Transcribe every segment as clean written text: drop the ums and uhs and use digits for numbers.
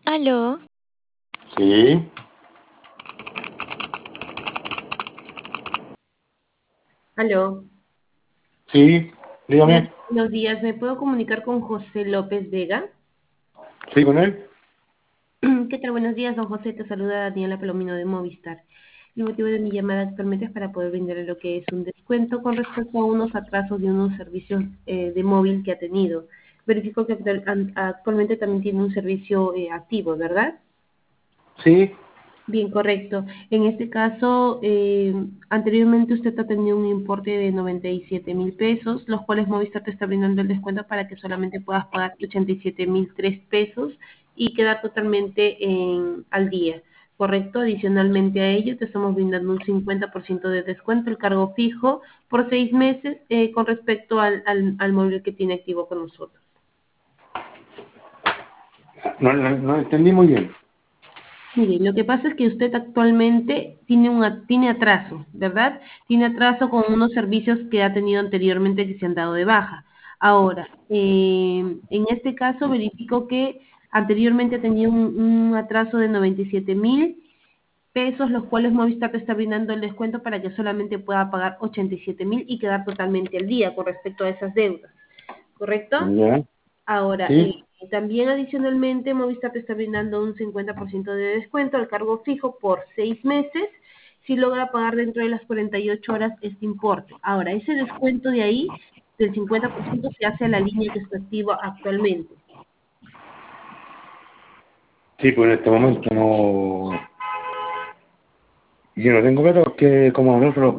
Aló, Sí, aló. sí, Hola, dígame. buenos días. ¿Me puedo comunicar con José López Vega? ¿Sí con él? ¿Qué tal? Buenos días, don José. Te saluda Daniela Palomino de Movistar. El motivo de mi llamada actualmente es para poder brindarle lo que es un descuento con respecto a unos atrasos de unos servicios de móvil que ha tenido. Verifico que actualmente también tiene un servicio activo, ¿verdad? Sí. Bien, correcto. En este caso, anteriormente usted ha tenido un importe de 97.000 pesos, los cuales Movistar te está brindando el descuento para que solamente puedas pagar 87.003 pesos y quedar totalmente al día. Correcto. Adicionalmente a ello, te estamos brindando un 50% de descuento, el cargo fijo, por 6 meses con respecto al móvil que tiene activo con nosotros. No entendí muy bien. Mire, lo que pasa es que usted actualmente tiene atraso, ¿verdad? Tiene atraso con unos servicios que ha tenido anteriormente que se han dado de baja. Ahora, en este caso verifico que anteriormente tenía un atraso de 97.000 pesos, los cuales Movistar te está brindando el descuento para que solamente pueda pagar 87.000 y quedar totalmente al día con respecto a esas deudas, ¿correcto? Ya, Ahora, sí. también adicionalmente Movistar te está brindando un 50% de descuento al cargo fijo por 6 meses si logra pagar dentro de las 48 horas este importe. Ahora, ese descuento de ahí, del 50%, se hace a la línea que está activa actualmente. Sí, pues en este momento no. Yo no tengo plata porque como nosotros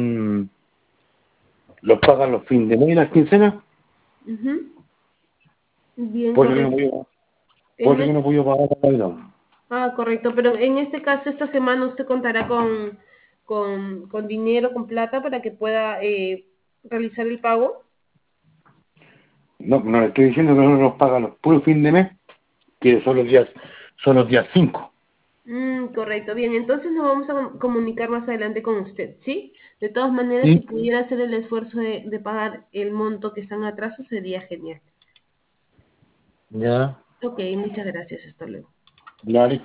los pagan los fines de mes y las quincenas, Ujú. Bien, por eso que no correcto. puedo, por En eso que es- no puedo pagar la Navidad. correcto, pero en este caso, esta semana usted contará con dinero, con plata, para que pueda realizar el pago. No, no le estoy diciendo que nosotros nos pagan los puros fines de mes, que son los días 5. Correcto, bien, entonces nos vamos a comunicar más adelante con usted, ¿sí? De todas maneras, si Sí. pudiera hacer el esfuerzo de pagar el monto que está en atraso, sería genial. Ya, Ok, muchas gracias, hasta luego. ya,